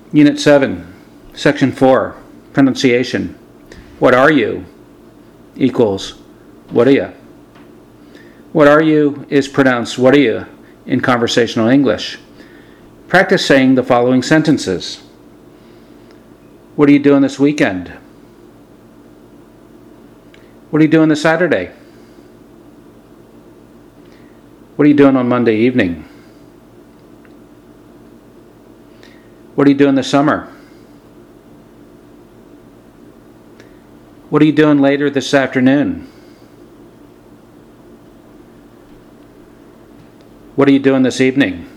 Unit 7, Section 4, Pronunciation. What are you? Equals, what are you? What are you is pronounced what are you in conversational English. Practice saying the following sentences. What are you doing this weekend? What are you doing this Saturday? What are you doing on Monday evening? What are you doing this summer? What are you doing later this afternoon? What are you doing this evening?